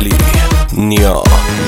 علی نیا.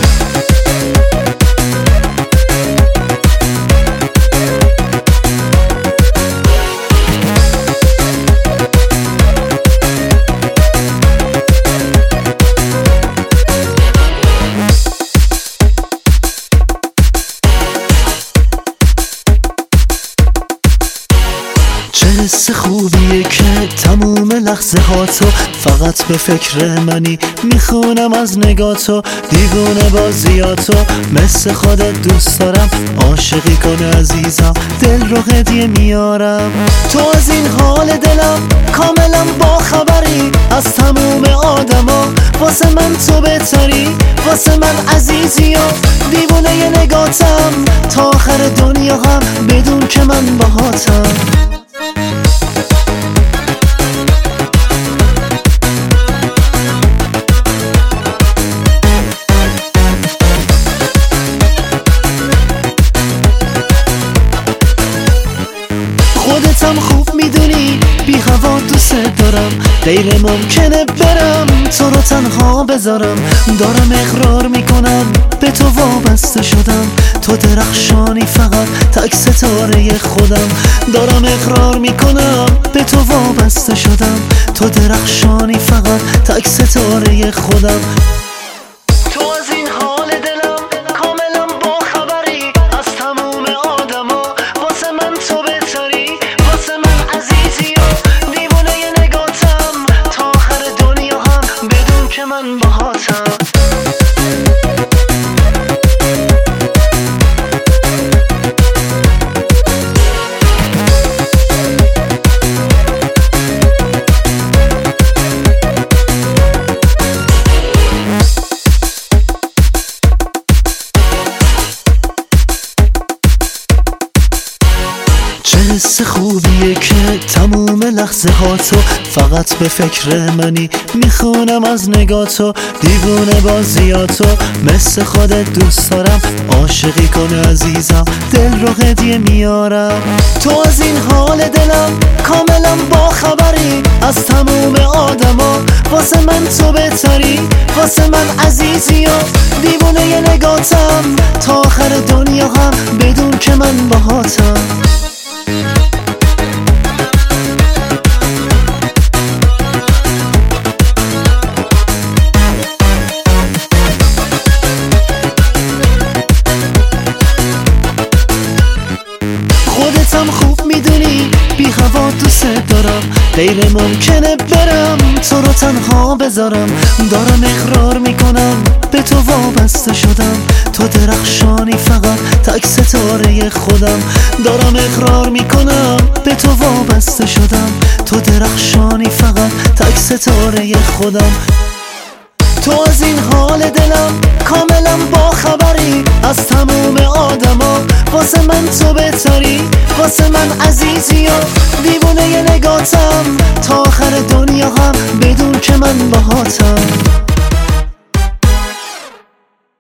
چه حس خوبیه که تموم لحظه ها تو فقط به فکر منی، میخونم از نگاتو دیوونه بازیاتو، مثل خودت دوست دارم، عاشقی کن عزیزم، دل رو هدیه میارم. تو از این حال دلم کاملا با خبری، از تموم آدما واسه من تو بهتری، واسه من عزیزی و دیوونه ی نگاتم، تا آخر دنیا هم بدون که من باهاتم. خودتم خوب میدونی بی هوا دوست دارم، غیر ممکنه برم تو رو تنها بذارم، دارم اقرار میکنم به تو وابسته شدم، تو درخشانی فقط تک ستاره خودم، دارم اقرار میکنم به تو وابسته شدم، تو درخشانی فقط تک ستاره خودم. تو از این حال دلم کاملا با خبری، از تموم آدما واسه من تو بهتری، واسه من عزیزی و دیوونه ی نگاتم، تا آخر دنیا هم بدون که من باهاتم. چه حس خوبیه که تموم لحظه ها تو فقط به فکر منی، میخونم از نگاتو دیوونه بازیاتو، مثل خودت دوست دارم، عاشقی کن عزیزم، دل رو هدیه میارم. تو از این حال دلم کاملا با خبری، از تموم آدما واسه من تو بهتری، واسه من عزیزی و دیوونه ی نگاتم، تا آخر دنیا هم بدون که من باهاتم. خودتم خوب میدونی بی هوا دوست دارم، غیر ممکنه برم تو رو تنها بذارم، دارم اقرار میکنم به تو وابسته شدم، تو درخشانی فقط تک ستاره خودم، دارم اقرار میکنم به تو وابسته شدم، تو درخشانی فقط تک ستاره خودم. تو از این حال دلم کاملا با خبری، از تموم آدما واسه من تو بهتری، واسه من عزیزی و دیوونه ی نگاتم، تا آخر دنیا هم بدون که من باهاتم.